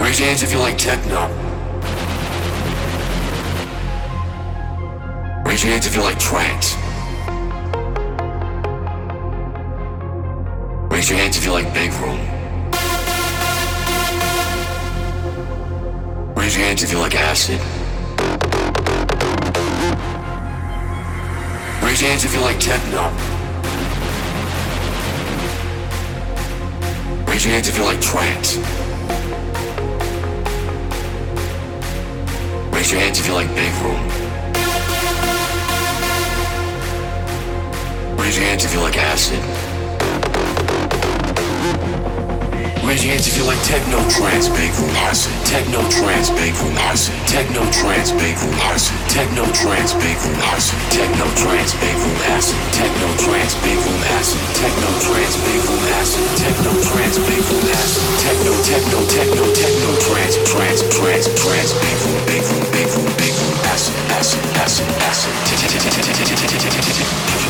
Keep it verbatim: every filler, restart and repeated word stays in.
Raise your hands if you like techno. Raise your hands if you like trance. Raise your hands if you like big room. Raise your hands if you like acid. Raise your hands if you like techno. Raise your hands if you like trance. Raise your hands if you like big room. Raise your hands if you like acid. Raise your hands if you like techno, trance, big room, acid. Techno, trance, big room, acid. Techno, trance, big room, acid. Techno, trance, big room, acid. Techno, trance, big room, acid. Techno, trance, big room, acid. Techno, trance, big room, acid. Techno, trance, big room, acid. Techno, techno, techno, techno, trance, trance, trance, trance, big room, big room, big room, big room, acid, acid, acid, acid.